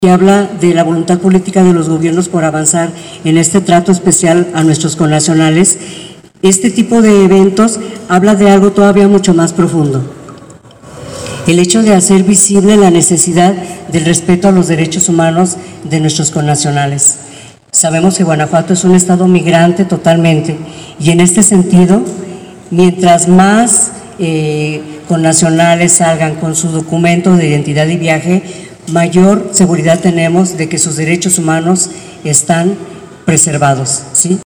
que habla de la voluntad política de los gobiernos por avanzar en este trato especial a nuestros connacionales. Este tipo de eventos habla de algo todavía mucho más profundo. El hecho de hacer visible la necesidad del respeto a los derechos humanos de nuestros connacionales. Sabemos que Guanajuato es un estado migrante totalmente, y en este sentido, mientras más connacionales salgan con su documento de identidad y viaje, mayor seguridad tenemos de que sus derechos humanos están preservados, ¿sí?